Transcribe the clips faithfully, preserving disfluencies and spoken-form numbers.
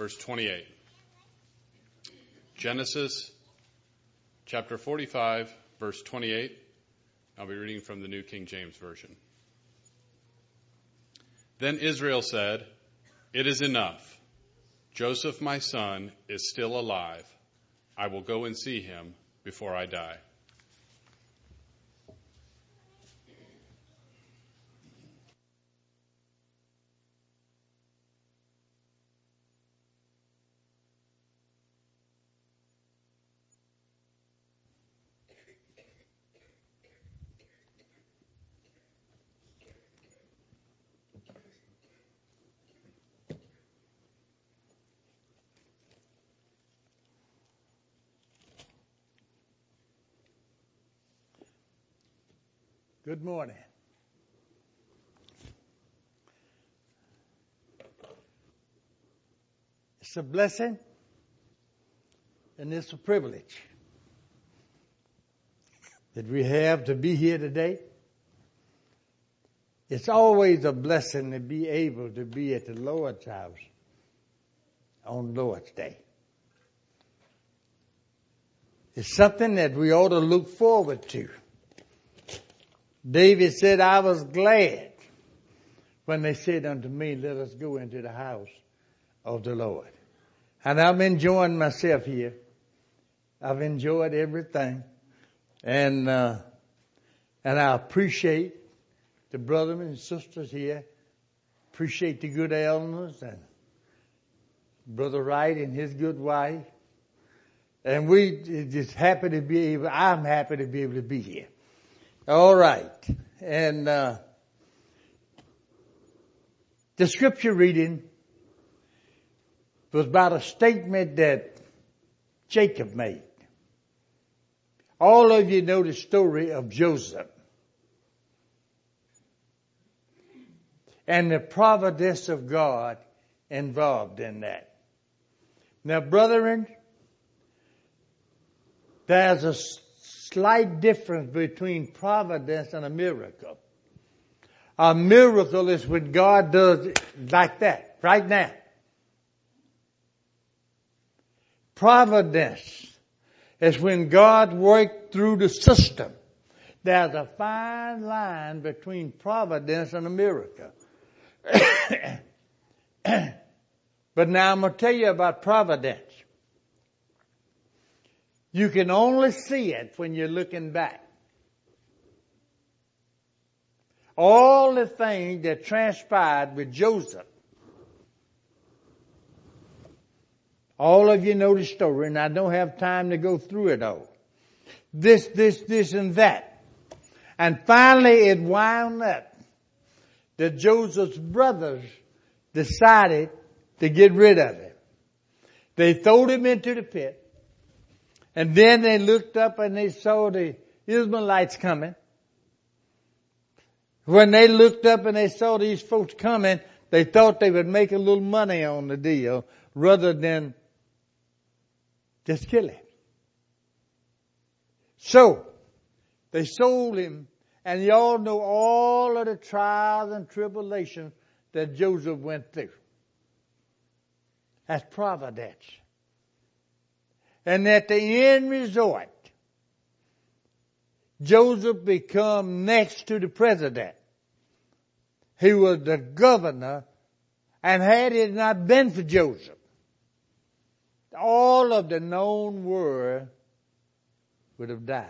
verse twenty-eight. Genesis chapter forty-five, verse twenty-eight. I'll be reading from the New King James Version. Then Israel said, "It is enough. Joseph, my son, is still alive. I will go and see him before I die." Good morning. It's a blessing and it's a privilege that we have to be here today. It's always a blessing to be able to be at the Lord's house on Lord's Day. It's something that we ought to look forward to. David said, "I was glad when they said unto me, let us go into the house of the Lord." And I'm enjoying myself here. I've enjoyed everything. And, uh, and I appreciate the brothers and sisters here. Appreciate the good elders and Brother Wright and his good wife. And we just happy to be able, I'm happy to be able to be here. All right. And uh, the scripture reading was about a statement that Jacob made. All of you know the story of Joseph and the providence of God involved in that. Now, brethren, there's a slight difference between providence and a miracle. A miracle is when God does it like that, right now. Providence is when God worked through the system. There's a fine line between providence and a miracle. But now I'm going to tell you about providence. You can only see it when you're looking back. All the things that transpired with Joseph. All of you know the story, and I don't have time to go through it all. This, this, this, and that. And finally it wound up that Joseph's brothers decided to get rid of him. They threw him into the pit. And then they looked up and they saw the Ishmaelites coming. When they looked up and they saw these folks coming, they thought they would make a little money on the deal rather than just kill him. So, they sold him, and y'all know all of the trials and tribulations that Joseph went through. That's providence. And at the end resort, Joseph become next to the president. He was the governor, and had it not been for Joseph, all of the known world would have died.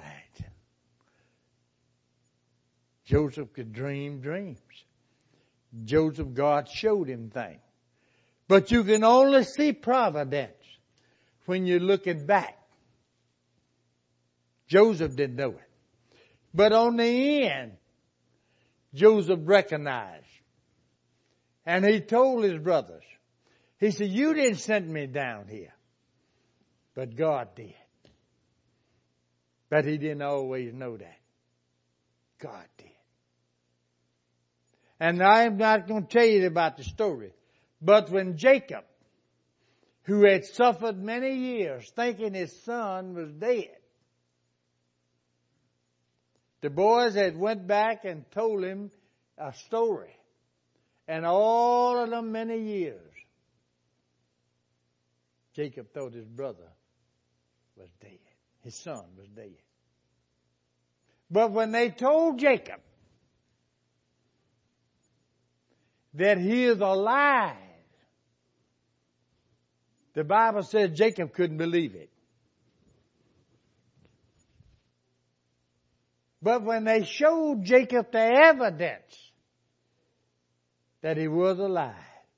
Joseph could dream dreams. Joseph, God showed him things. But you can only see providence when you're looking back. Joseph didn't know it. But on the end, Joseph recognized. And he told his brothers, he said, "You didn't send me down here, but God did." But he didn't always know that. God did. And I'm not going to tell you about the story. But when Jacob, who had suffered many years thinking his son was dead, the boys had went back and told him a story. And all of them many years, Jacob thought his brother was dead. His son was dead. But when they told Jacob that he is alive, the Bible says Jacob couldn't believe it. But when they showed Jacob the evidence that he was alive,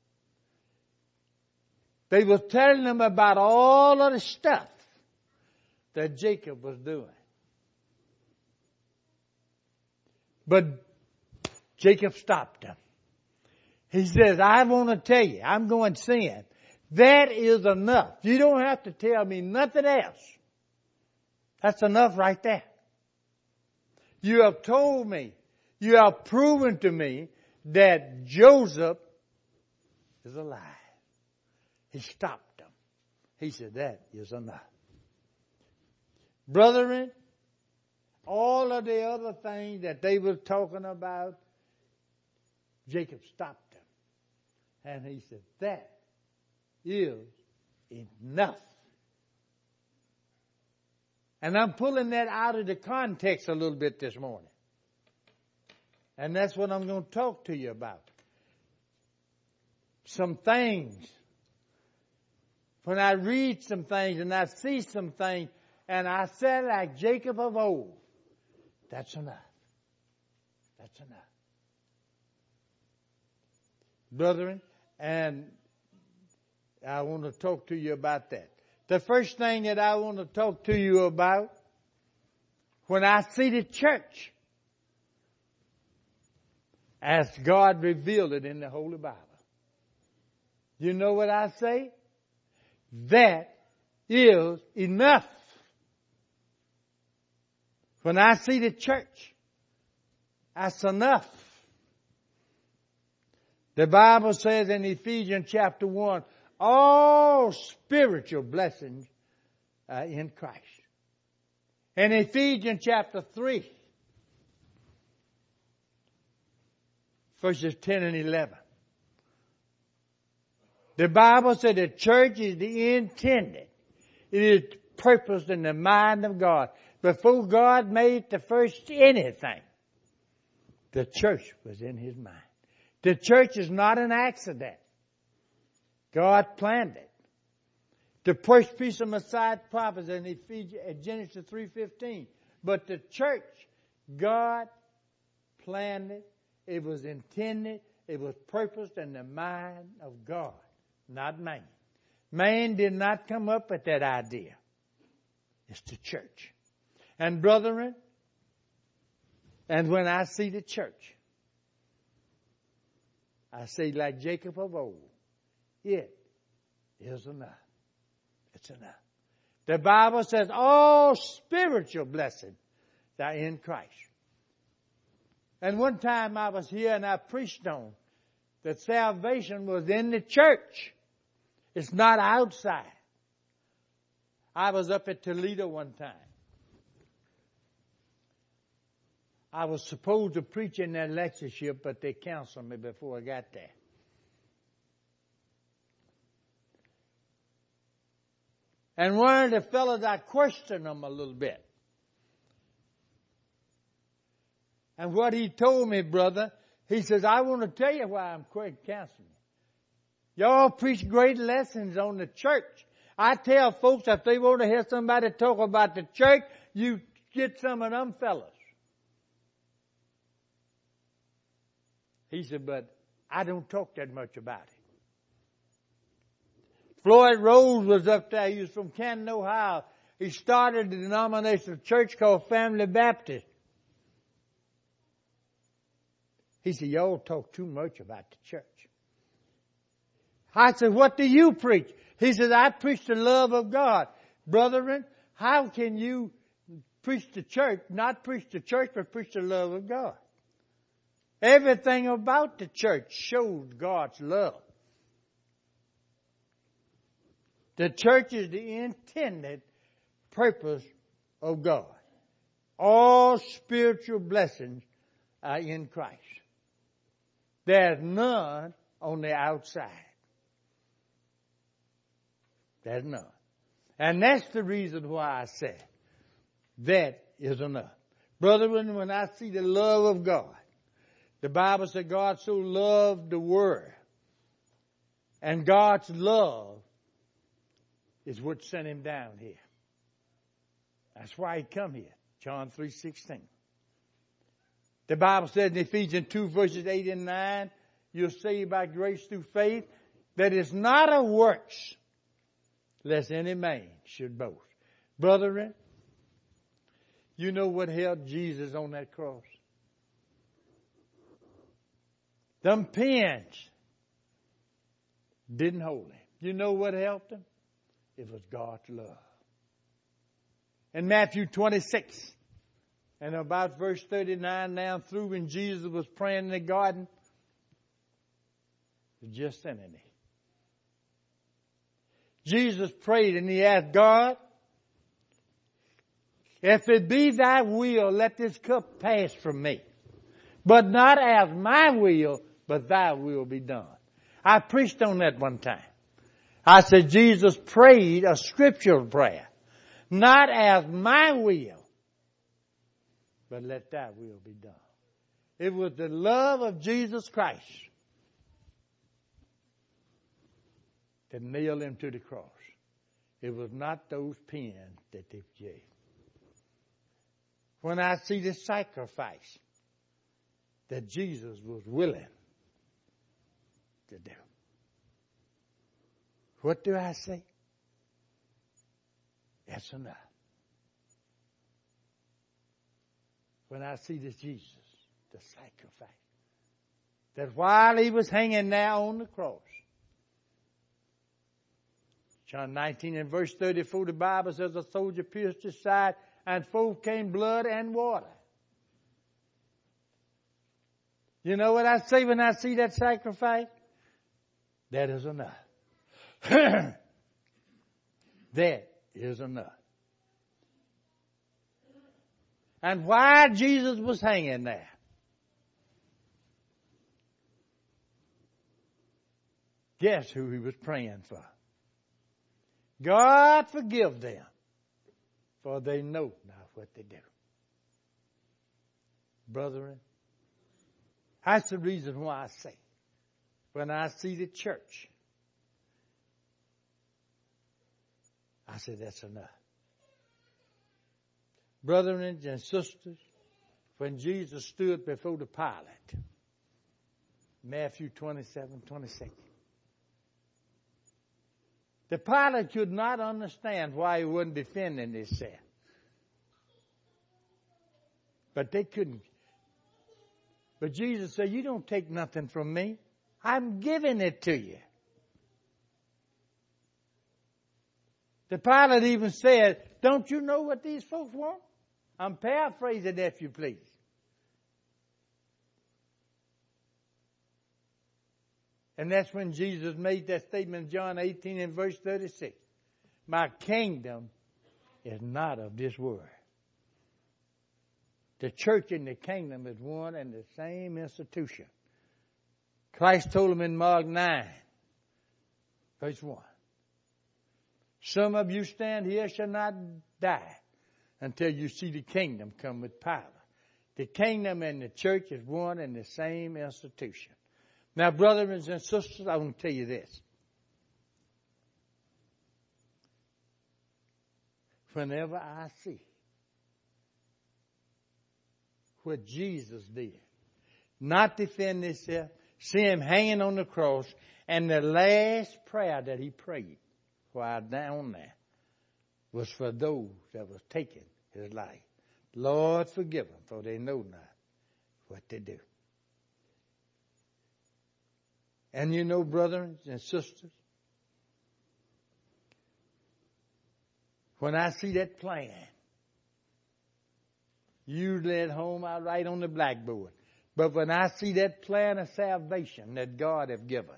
they were telling him about all of the stuff that Jacob was doing. But Jacob stopped him. He says, I want to tell you, I'm going sin. That is enough. You don't have to tell me nothing else. That's enough right there. You have told me, you have proven to me that Joseph is alive. He stopped him. He said, that is enough. Brethren, all of the other things that they were talking about, Jacob stopped him. And he said, that is enough. And I'm pulling that out of the context a little bit this morning. And that's what I'm going to talk to you about. Some things. When I read some things and I see some things and I say like Jacob of old, that's enough. That's enough. Brethren, and I want to talk to you about that. The first thing that I want to talk to you about, when I see the church, as God revealed it in the Holy Bible, you know what I say? That is enough. When I see the church, that's enough. The Bible says in Ephesians chapter one, all spiritual blessings are in Christ. In Ephesians chapter three, verses ten and eleven, the Bible said the church is the intended. It is purposed in the mind of God. Before God made the first anything, the church was in His mind. The church is not an accident. God planned it. The first piece of Messiah prophecy in Ephesians, Genesis three fifteen. But the church, God planned it. It was intended. It was purposed in the mind of God, not man. Man did not come up with that idea. It's the church. And brethren, and when I see the church, I say like Jacob of old, it is enough. It's enough. The Bible says all spiritual blessings are in Christ. And one time I was here and I preached on that salvation was in the church. It's not outside. I was up at Toledo one time. I was supposed to preach in that lectureship, but they canceled me before I got there. And one of the fellows, I questioned him a little bit. And what he told me, brother, he says, I want to tell you why I'm canceling. Y'all preach great lessons on the church. I tell folks if they want to hear somebody talk about the church, you get some of them fellas. He said, but I don't talk that much about it. Floyd Rose was up there. He was from Canton, Ohio. He started a denominational church called Family Baptist. He said, y'all talk too much about the church. I said, what do you preach? He said, I preach the love of God. Brethren, how can you preach the church, not preach the church, but preach the love of God? Everything about the church shows God's love. The church is the intended purpose of God. All spiritual blessings are in Christ. There's none on the outside. That's enough. And that's the reason why I said that is enough. Brethren, when I see the love of God, the Bible said God so loved the world. And God's love is what sent him down here. That's why he come here. John three sixteen. The Bible said in Ephesians two verses eight and nine, you're saved by grace through faith, that is not of works, lest any man should boast. Brethren, you know what held Jesus on that cross? Them pins didn't hold him. You know what helped him? It was God's love. In Matthew twenty-six, and about verse thirty-nine down through, when Jesus was praying in the garden of Gethsemane, Jesus prayed and he asked God, if it be thy will, let this cup pass from me. But not as my will, but thy will be done. I preached on that one time. I said Jesus prayed a scriptural prayer. Not as my will, but let thy will be done. It was the love of Jesus Christ that nailed him to the cross. It was not those pins that they gave. When I see the sacrifice that Jesus was willing to do, what do I say? That's enough. When I see this Jesus, the sacrifice, that while he was hanging there on the cross, John nineteen and verse thirty-four, the Bible says, a soldier pierced his side, and forth came blood and water. You know what I say when I see that sacrifice? That is enough. That is enough. And while Jesus was hanging there, guess who he was praying for? God forgive them, for they know not what they do. Brethren, that's the reason why I say, when I see the church, I say that's enough. Brethren and sisters, when Jesus stood before the Pilate, Matthew twenty-seven, twenty-six, the Pilate could not understand why he wasn't defending himself. But they couldn't. But Jesus said, you don't take nothing from me. I'm giving it to you. The Pilate even said, don't you know what these folks want? I'm paraphrasing, if you please. And that's when Jesus made that statement in John eighteen and verse thirty-six. My kingdom is not of this world. The church and the kingdom is one and the same institution. Christ told them in Mark nine, verse one. Some of you stand here shall not die until you see the kingdom come with power. The kingdom and the church is one and the same institution. Now, brothers and sisters, I want to tell you this. Whenever I see what Jesus did, not defend himself, see him hanging on the cross, and the last prayer that he prayed while down there was for those that was taking his life. Lord, forgive them, for they know not what they do. And you know, brothers and sisters, when I see that plan, usually at home I write on the blackboard, but when I see that plan of salvation that God have given,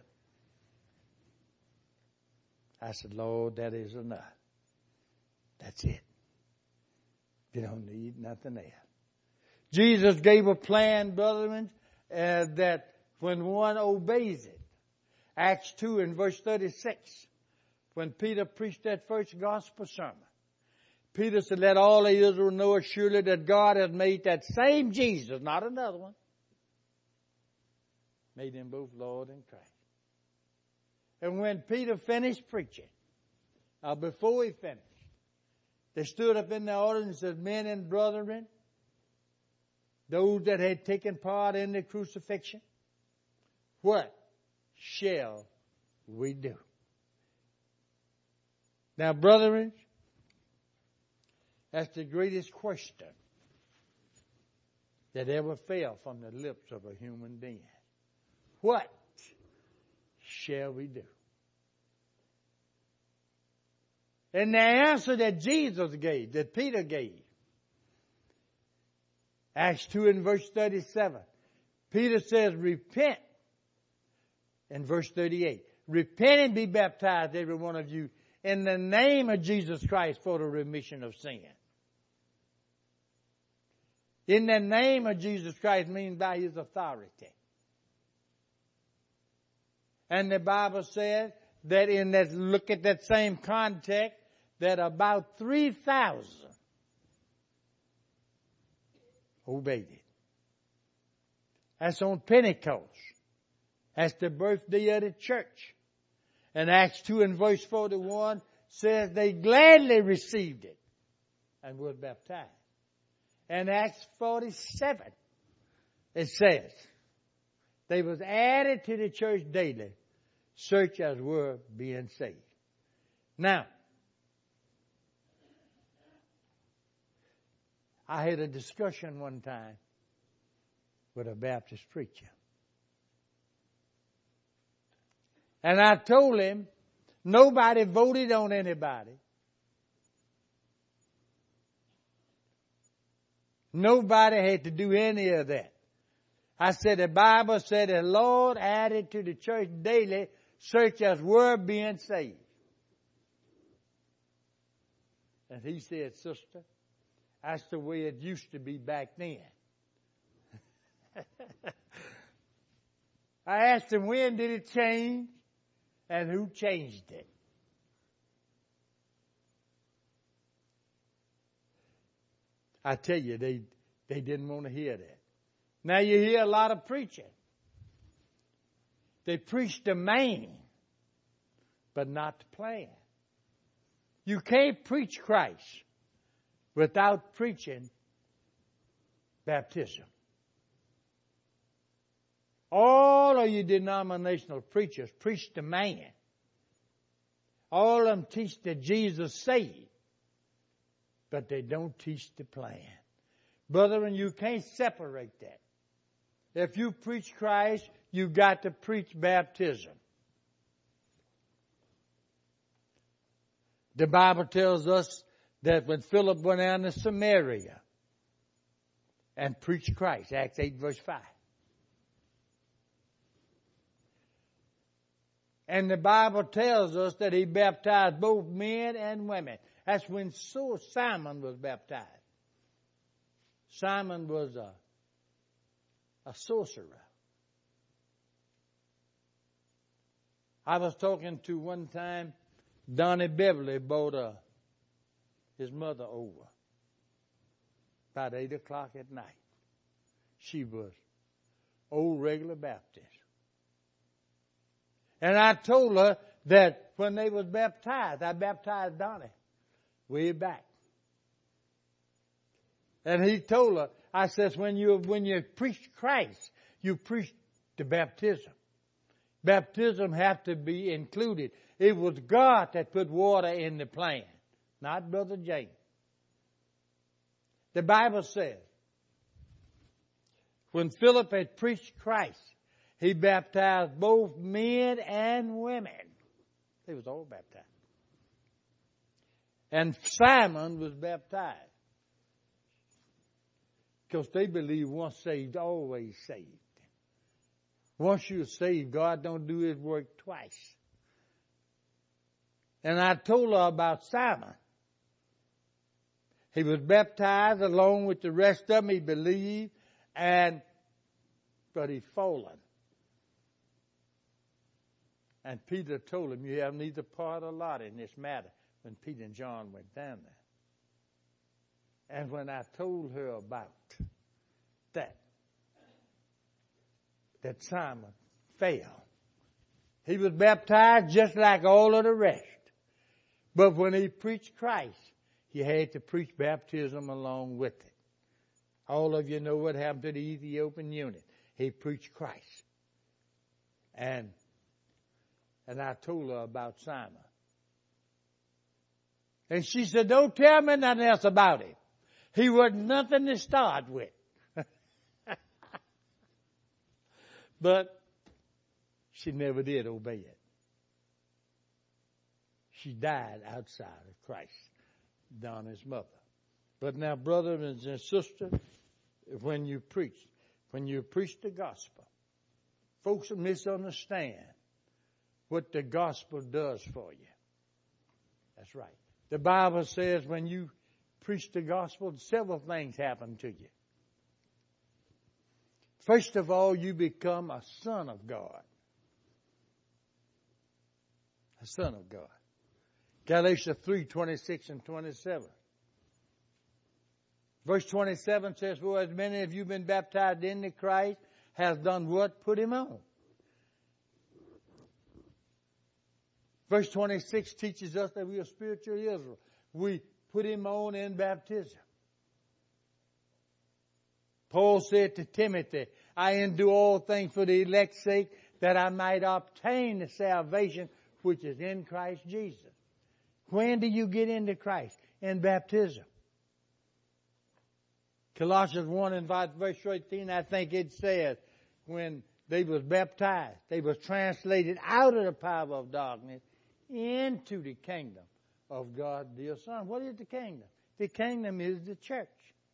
I said, Lord, that is enough. That's it. You don't need nothing else. Jesus gave a plan, brethren, uh, that when one obeys it, Acts two and verse thirty-six, when Peter preached that first gospel sermon. Peter said, let all of Israel know surely that God has made that same Jesus, not another one, made him both Lord and Christ. And when Peter finished preaching, or before he finished, they stood up in the audience and said, men and brethren, those that had taken part in the crucifixion, what shall we do? Now, brethren, that's the greatest question that ever fell from the lips of a human being. What shall we do? And the answer that Jesus gave, that Peter gave, Acts two and verse thirty-seven, Peter says, repent. In verse thirty-eight, repent and be baptized, every one of you, in the name of Jesus Christ for the remission of sin. In the name of Jesus Christ means by his authority. And the Bible says that in that, look at that same context, that about three thousand obeyed it. That's on Pentecost. That's the birthday of the church. And Acts two and verse forty-one says they gladly received it and were baptized. And Acts forty-seven, it says, they was added to the church daily, such as were being saved. Now, I had a discussion one time with a Baptist preacher. And I told him, nobody voted on anybody. Nobody had to do any of that. I said, the Bible said the Lord added to the church daily such as were being saved. And he said, sister, that's the way it used to be back then. I asked him, when did it change? And who changed it? I tell you, they, they didn't want to hear that. Now you hear a lot of preaching. They preach the main, but not the plan. You can't preach Christ without preaching baptism. All of you denominational preachers preach the man. All of them teach that Jesus saved, but they don't teach the plan. Brethren, you can't separate that. If you preach Christ, you got to preach baptism. The Bible tells us that when Philip went down to Samaria and preached Christ, Acts eight verse five. And the Bible tells us that he baptized both men and women. That's when Simon was baptized. Simon was a, a sorcerer. I was talking to one time, Donnie Beverly brought a, his mother over about eight o'clock at night. She was old regular Baptist. And I told her that when they was baptized, I baptized Donnie way back. And he told her, I says, when you when you preach Christ, you preach the baptism. Baptism have to be included. It was God that put water in the plan, not Brother James. The Bible says, when Philip had preached Christ, he baptized both men and women. They was all baptized. And Simon was baptized. Because they believe once saved, always saved. Once you're saved, God don't do his work twice. And I told her about Simon. He was baptized along with the rest of them. He believed, and but he fallen. And Peter told him, you have neither part or lot in this matter, when Peter and John went down there. And when I told her about that, that Simon fell, he was baptized just like all of the rest. But when he preached Christ, he had to preach baptism along with it. All of you know what happened to the Ethiopian eunuch. He preached Christ. And, and I told her about Simon. And she said, don't tell me nothing else about him. He wasn't nothing to start with. But she never did obey it. She died outside of Christ, Donna's mother. But now, brothers and sisters, when you preach, when you preach the gospel, folks misunderstand what the gospel does for you. That's right. The Bible says when you preach the gospel, several things happen to you. First of all, you become a son of God. A son of God. Galatians three, twenty-six and twenty-seven. Verse twenty-seven says, for as many of you been baptized into Christ, has done what? Put him on. Verse twenty-six teaches us that we are spiritual Israel. We put him on in baptism. Paul said to Timothy, I endure all things for the elect's sake, that I might obtain the salvation which is in Christ Jesus. When do you get into Christ? In baptism. Colossians one and verse eighteen, I think it says, when they was baptized, they was translated out of the power of darkness into the kingdom of God, dear Son. What is the kingdom? The kingdom is the church.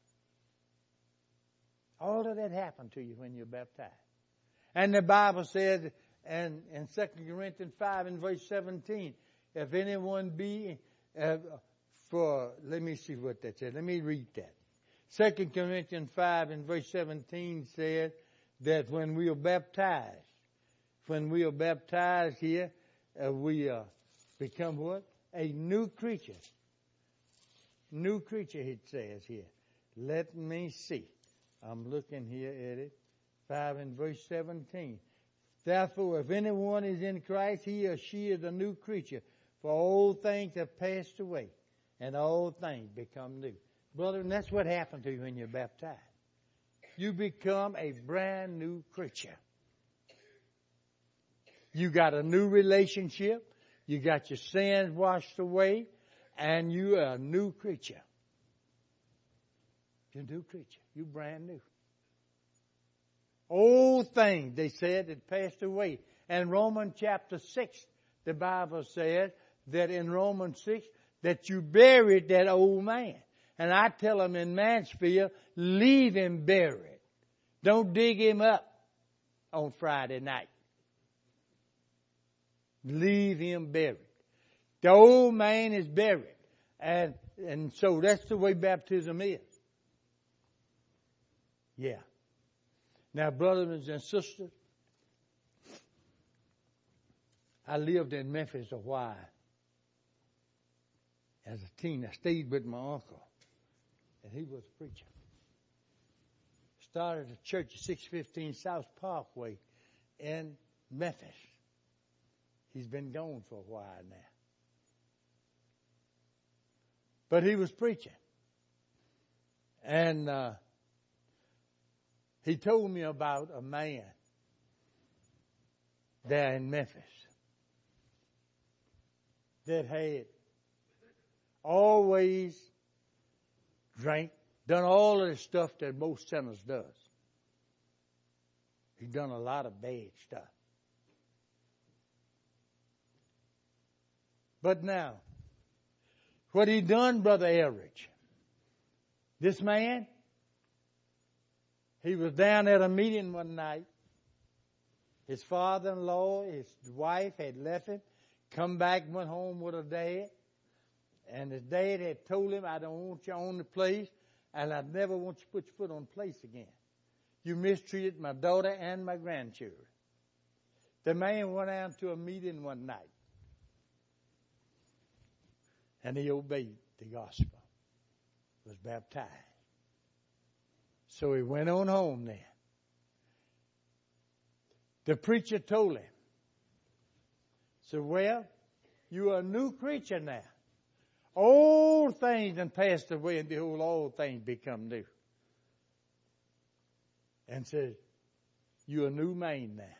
All of that happened to you when you're baptized. And the Bible says, and in Second Corinthians five and verse seventeen, if anyone be, uh, for, let me see what that says. Let me read that. Second Corinthians five and verse seventeen says that when we are baptized, when we are baptized here, uh, we uh, become what? A new creature. New creature, it says here. Let me see. I'm looking here at it. five and verse seventeen. Therefore, if anyone is in Christ, he or she is a new creature. For old things have passed away, and all things become new. Brother, and that's what happened to you when you're baptized. You become a brand new creature. You got a new relationship. You got your sins washed away, and you are a new creature. You're a new creature. You're brand new. Old things, they said, had passed away. And Romans chapter six, the Bible says that in Romans six, that you buried that old man. And I tell them in Mansfield, leave him buried. Don't dig him up on Friday night. Leave him buried. The old man is buried. And, and so that's the way baptism is. Yeah. Now, brothers and sisters, I lived in Memphis a while. As a teen, I stayed with my uncle, and he was a preacher. Started a church at six fifteen South Parkway in Memphis. He's been gone for a while now. But he was preaching. And uh, he told me about a man there in Memphis that had always drank, done all of the stuff that most sinners does. He'd done a lot of bad stuff. But now, what he done, Brother Elridge, this man, he was down at a meeting one night. His father-in-law, his wife had left him, come back, went home with her dad. And his dad had told him, I don't want you on the place, and I never want you to put your foot on the place again. You mistreated my daughter and my grandchildren. The man went out to a meeting one night. And he obeyed the gospel. Was baptized. So he went on home then. The preacher told him, said, well, you are a new creature now. Old things have passed away, and behold, all things become new. And said, you're a new man now.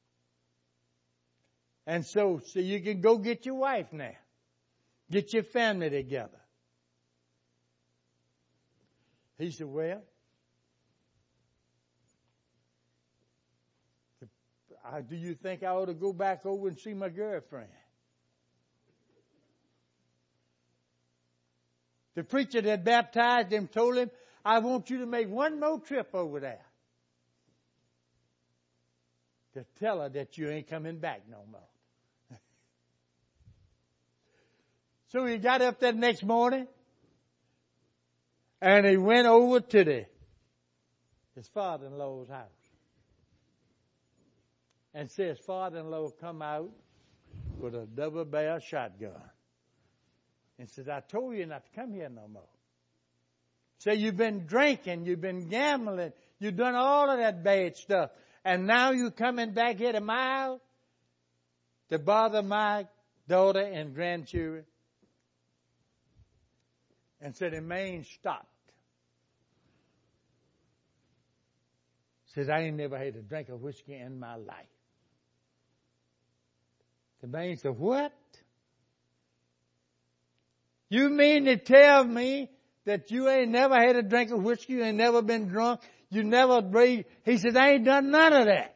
And so, so you can go get your wife now. Get your family together. He said, well, do you think I ought to go back over and see my girlfriend? The preacher that baptized him told him, I want you to make one more trip over there to tell her that you ain't coming back no more. So he got up that next morning and he went over to the, his father-in-law's house. And says, father-in-law come out with a double-barrel shotgun. And says, I told you not to come here no more. So you've been drinking, you've been gambling, you've done all of that bad stuff. And now you're coming back here to my house to bother my daughter and grandchildren. And so the man stopped. Says, I ain't never had a drink of whiskey in my life. The man said, what? You mean to tell me that you ain't never had a drink of whiskey, you ain't never been drunk, you never breathed? He said, I ain't done none of that.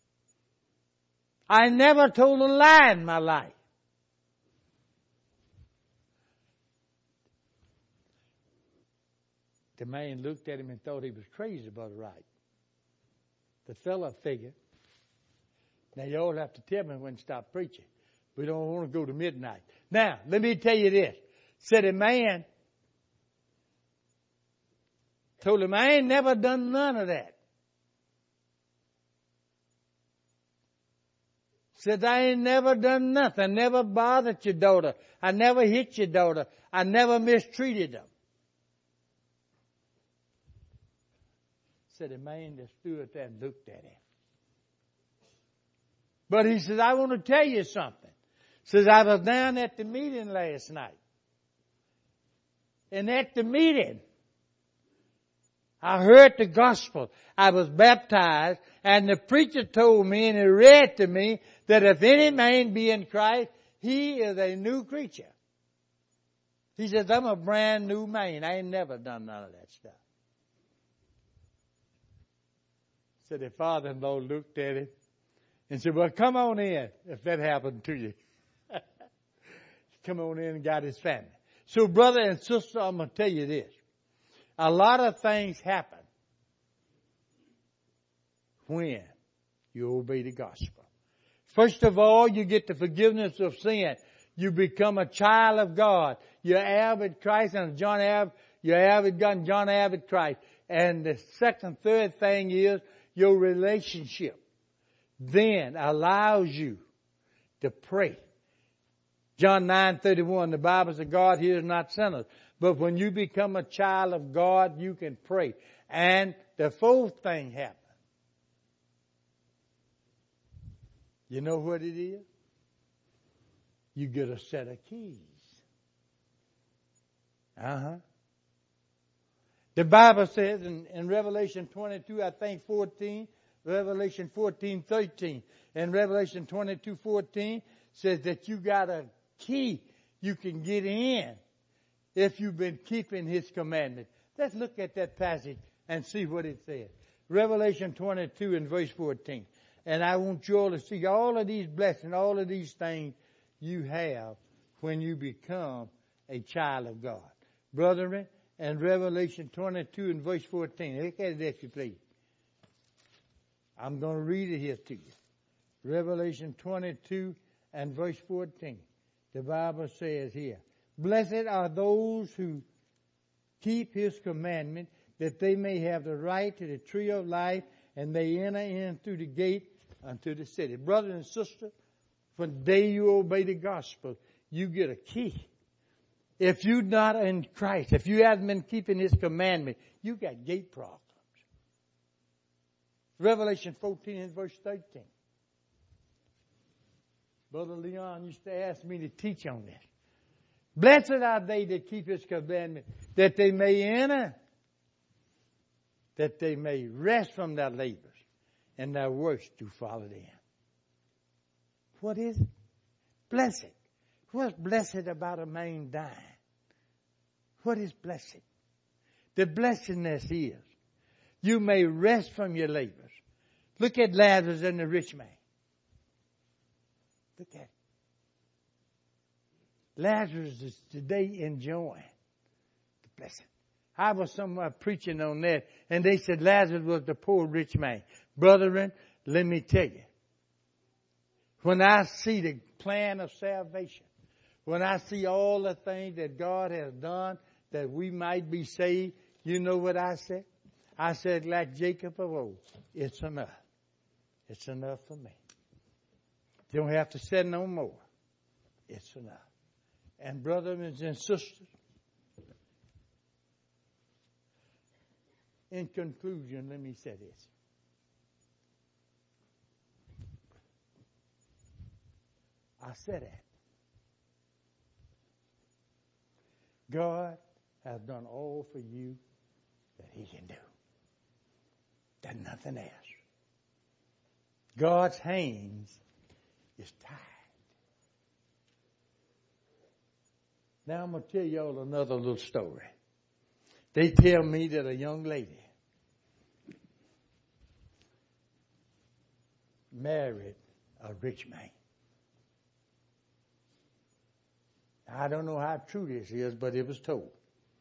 I never told a lie in my life. The man looked at him and thought he was crazy, but right. The fella figured, now y'all have to tell me when to stop preaching. We don't want to go to midnight. Now, let me tell you this. Said a man told him, I ain't never done none of that. Said, I ain't never done nothing. I never bothered your daughter. I never hit your daughter. I never mistreated them. Said a man that stood there and looked at him. But he says, I want to tell you something. Says, I was down at the meeting last night. And at the meeting, I heard the gospel. I was baptized, and the preacher told me, and he read to me, that if any man be in Christ, he is a new creature. He says, I'm a brand new man. I ain't never done none of that stuff. So the father-in-law looked at him and said, well, come on in if that happened to you. Come on in and got his family. So brother and sister, I'm going to tell you this. A lot of things happen when you obey the gospel. First of all, you get the forgiveness of sin. You become a child of God. You're Abbott Christ and John Abbott. You're Abbott God and John Abbott Christ. And the second, third thing is your relationship then allows you to pray. John nine thirty-one, the Bible says God hears not sinners. But when you become a child of God, you can pray. And the fourth thing happens. You know what it is? You get a set of keys. Uh-huh. The Bible says in, in Revelation twenty-two, I think fourteen, Revelation fourteen, thirteen, and Revelation twenty-two, fourteen says that you got a key you can get in if you've been keeping His commandments. Let's look at that passage and see what it says. Revelation twenty-two and verse fourteen. And I want you all to see all of these blessings, all of these things you have when you become a child of God. Brethren, and Revelation twenty-two and verse fourteen. Look at it if you please. I'm going to read it here to you. Revelation twenty-two and verse fourteen. The Bible says here, blessed are those who keep His commandment, that they may have the right to the tree of life, and they enter in through the gate unto the city. Brother and sister, from the day you obey the gospel, you get a key. If you're not in Christ, if you haven't been keeping His commandment, you got gate problems. Revelation fourteen and verse thirteen. Brother Leon used to ask me to teach on this. Blessed are they that keep His commandment, that they may enter, that they may rest from their labors, and their works do follow them. What is it? Blessed. What's blessed about a man dying? What is blessed? The blessedness is you may rest from your labors. Look at Lazarus and the rich man. Look at it. Lazarus is today enjoying the blessing. I was somewhere preaching on that, and they said Lazarus was the poor rich man. Brethren, let me tell you, when I see the plan of salvation, when I see all the things that God has done that we might be saved, you know what I said? I said, like Jacob of old, it's enough. It's enough for me. You don't have to say no more. It's enough. And brothers and sisters, in conclusion, let me say this. I said that. God has done all for you that He can do. There's nothing else. God's hands is tied. Now I'm going to tell y'all another little story. They tell me that a young lady married a rich man. I don't know how true this is, but it was told.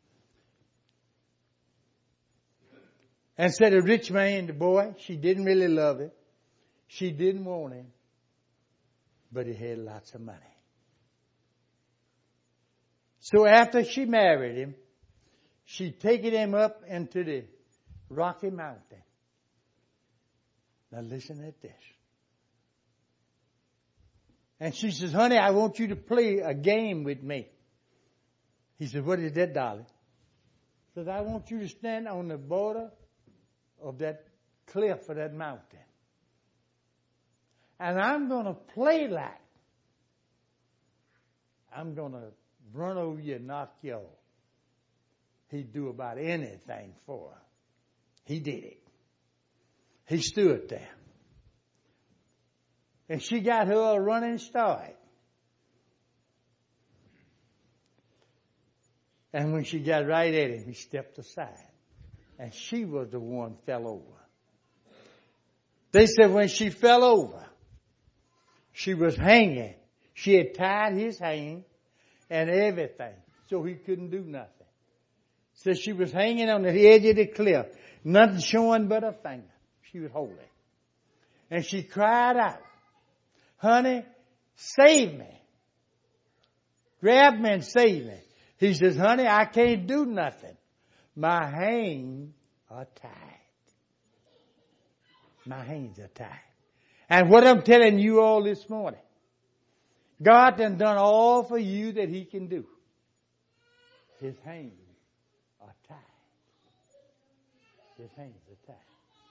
And said the rich man, the boy, she didn't really love him. She didn't want him. But he had lots of money. So after she married him, she taken him up into the Rocky Mountain. Now listen at this. And she says, honey, I want you to play a game with me. He said, what is that, darling? She says, I want you to stand on the border of that cliff of that mountain. And I'm going to play like I'm going to run over you and knock you off. He'd do about anything for her. He did it. He stood there. And she got her a running start. And when she got right at him, he stepped aside. And she was the one fell over. They said when she fell over, she was hanging. She had tied his hand and everything, so he couldn't do nothing. So she was hanging on the edge of the cliff, nothing showing but her finger. She was holding. And she cried out, honey, save me. Grab me and save me. He says, honey, I can't do nothing. My hands are tied. My hands are tied. And what I'm telling you all this morning, God done done all for you that He can do. His hands are tied. His hands are tied.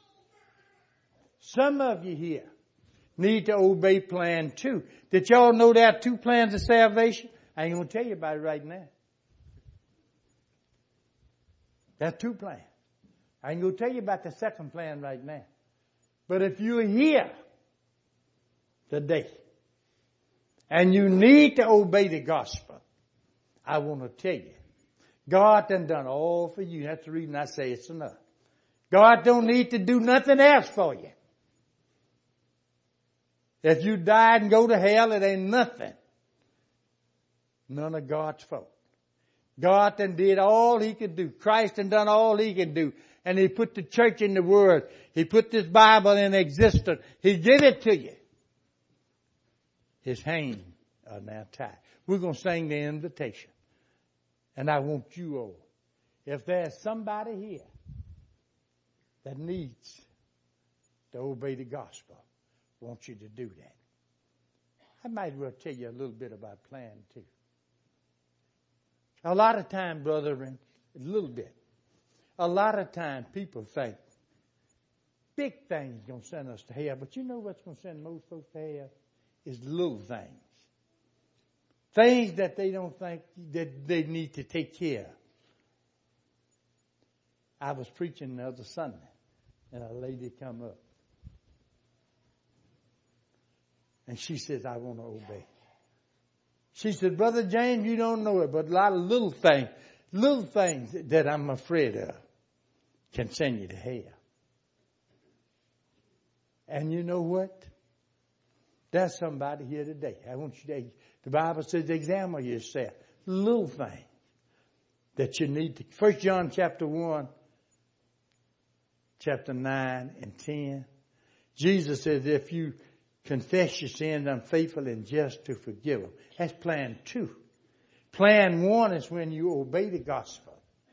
Some of you here need to obey plan two. Did y'all know there are two plans of salvation? I ain't going to tell you about it right now. There are two plans. I ain't going to tell you about the second plan right now. But if you're here today and you need to obey the gospel, I want to tell you, God done done all for you. That's the reason I say it's enough. God don't need to do nothing else for you. If you die and go to hell, it ain't nothing. None of God's fault. God done did all He could do. Christ done done all He could do. And He put the church in the Word. He put this Bible in existence. He did it to you. His hands are now tied. We're going to sing the invitation. And I want you all, if there's somebody here that needs to obey the gospel, want you to do that. I might well tell you a little bit about plan two. A lot of time, brethren, a little bit. A lot of time people think big things going to send us to hell, but you know what's going to send most folks to hell? Is little things. Things that they don't think that they need to take care of. I was preaching the other Sunday, and a lady come up. And she says, I want to obey. She said, Brother James, you don't know it, but a lot of little things, little things that I'm afraid of can send you to hell. And you know what? There's somebody here today. I want you to, the Bible says, examine yourself. Little things that you need to. First John chapter one, chapter nine and ten. Jesus says, if you confess your sins, I'm faithful and just to forgive them. That's plan two. Plan one is when you obey the gospel.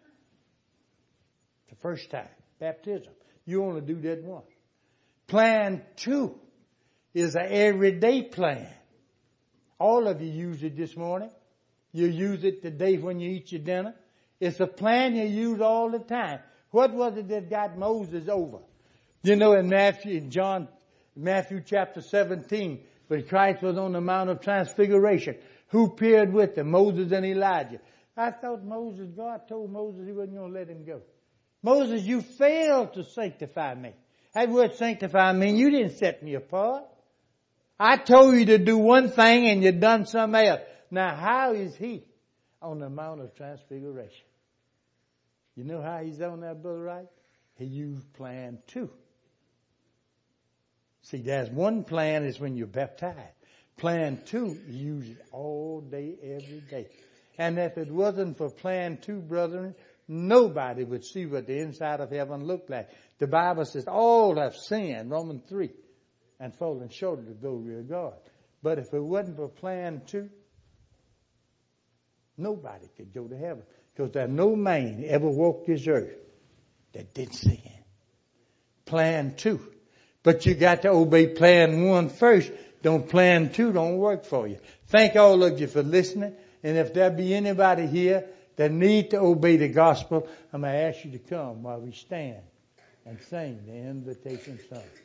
The first time. Baptism. You only do that once. Plan two is an everyday plan. All of you use it this morning. You use it today when you eat your dinner. It's a plan you use all the time. What was it that got Moses over? You know, in Matthew, in John, Matthew chapter seventeen, when Christ was on the Mount of Transfiguration, who appeared with him? Moses and Elijah. I thought Moses, God told Moses he wasn't going to let him go. Moses, you failed to sanctify me. That word sanctify means you didn't set me apart. I told you to do one thing and you done something else. Now how is he on the Mount of Transfiguration? You know how he's on that, Brother Wright? He used plan two. See, there's one plan is when you're baptized. Plan two, you use it all day, every day. And if it wasn't for plan two, brethren, nobody would see what the inside of heaven looked like. The Bible says all have sinned, Romans three, and fallen short of the glory of God. But if it wasn't for plan two, nobody could go to heaven. Because there's no man ever walked this earth that didn't sin. Plan two. But you got to obey plan one first. Don't plan two don't work for you. Thank all of you for listening. And if there be anybody here that need to obey the gospel, I'm going to ask you to come while we stand and sing the invitation song.